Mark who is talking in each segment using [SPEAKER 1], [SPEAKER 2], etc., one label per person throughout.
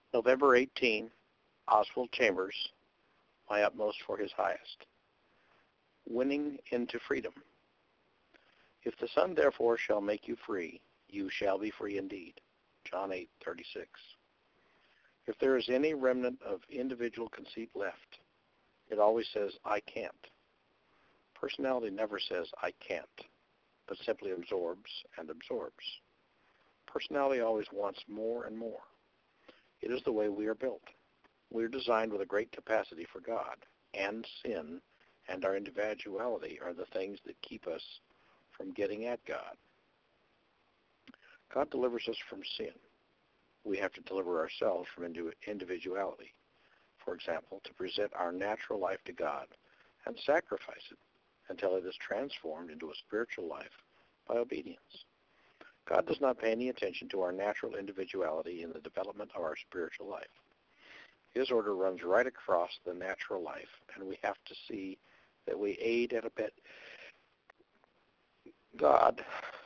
[SPEAKER 1] November 18, Oswald Chambers, My Utmost for His Highest. Winning into freedom. If the Son therefore shall make you free, you shall be free indeed. John 8:36. If there is any remnant of individual conceit left, it always says, I can't. Personality never says, I can't, but simply absorbs and absorbs. Personality always wants more and more. It is the way we are built. We are designed with a great capacity for God, and sin and our individuality are the things that keep us from getting at God. God delivers us from sin. We have to deliver ourselves from individuality. For example, to present our natural life to God and sacrifice it until it is transformed into a spiritual life by obedience. God does not pay any attention to our natural individuality in the development of our spiritual life. His order runs right across the natural life, and we have to see that we aid and abet God,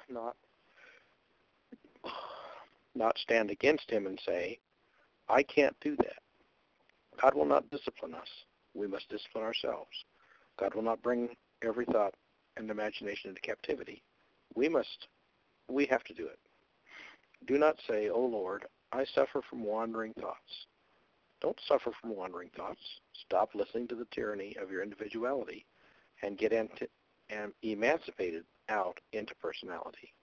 [SPEAKER 1] not stand against him and say, I can't do that. God will not discipline us. We must discipline ourselves. God will not bring every thought and imagination into captivity. We have to do it. Do not say, O Lord, I suffer from wandering thoughts. Don't suffer from wandering thoughts. Stop listening to the tyranny of your individuality and get emancipated out into personality.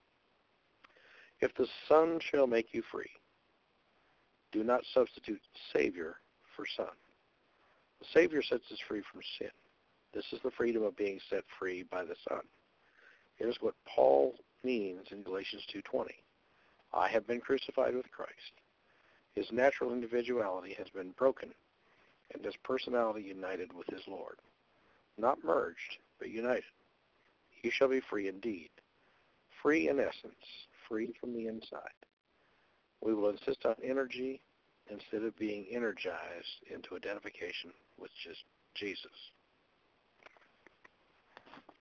[SPEAKER 1] If the Son shall make you free, do not substitute Savior for Son. The Savior sets us free from sin. This is the freedom of being set free by the Son. Here's what Paul means in Galatians 2:20. I have been crucified with Christ. His natural individuality has been broken and his personality united with his Lord. Not merged, but united. He shall be free indeed. Free in essence, free from the inside. We will insist on energy instead of being energized into identification with just Jesus.